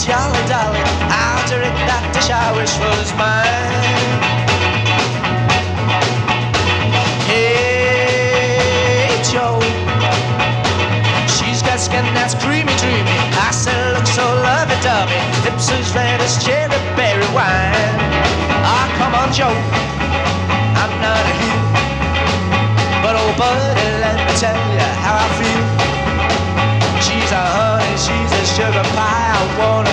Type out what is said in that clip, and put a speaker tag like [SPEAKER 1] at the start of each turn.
[SPEAKER 1] jolly dolly, I'll direct that dish I wish was mine. Hey Joe, she's got skin that's creamy, dreamy. I said looks so lovey-dovey, lips as red as cherry berry wine. Ah, come on Joe, I'm not a hero, but oh buddy, let me tell you how I feel.